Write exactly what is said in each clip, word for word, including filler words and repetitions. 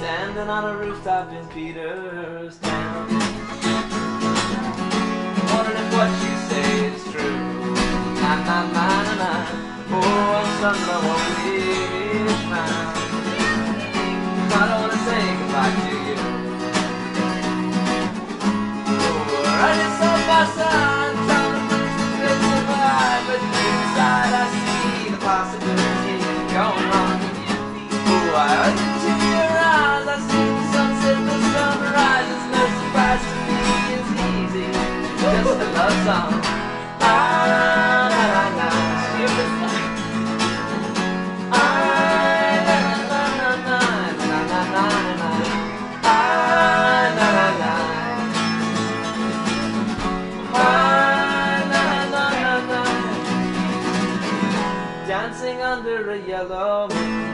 standing on a rooftop in Peterstown, wondering if what you say is true. Na na na na na. Oh, I'm something I won't wish found. I don't wanna say goodbye to you. Oh, I just saw my son trying to live survive, but deep inside I see the possibility of going wrong. Oh, I heard it to your eyes, I see the sunset, the sunrise. It's no surprise to me, it's easy, just a love song. Ah, na na na, stupid song. Dancing under a yellow moon,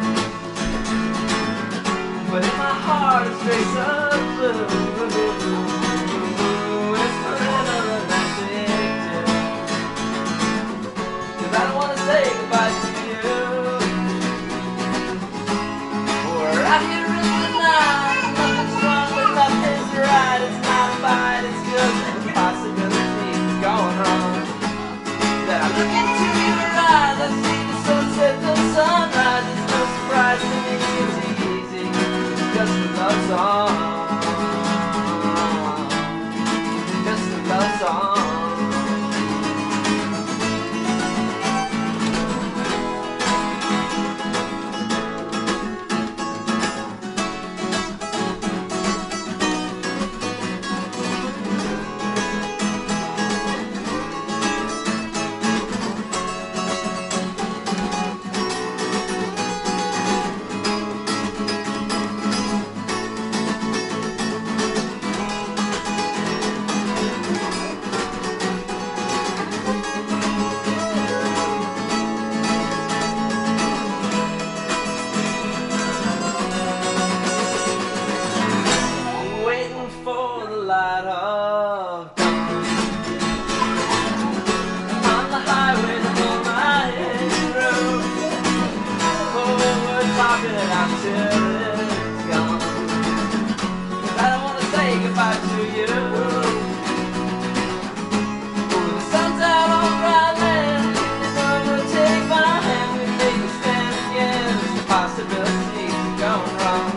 but in my heart it's straight up blue. It's forever romantic too, 'cause I don't wanna say goodbye to you. We're out here in the night, nothing's wrong but nothing's right. It's not a fight, it's just a possibility of going wrong. Then I look into your eyes, I see the sunset, the sunrise. It's no surprise to me, it's easy, just a love song, just a love song. For the light of dawn on the highway to hold my head through. Oh, we're talking it out till it's gone, 'cause I don't want to say goodbye to you. Oh, the sun's out on dry land, you're gonna take my hand, we make a stand again. There's a possibility of going wrong.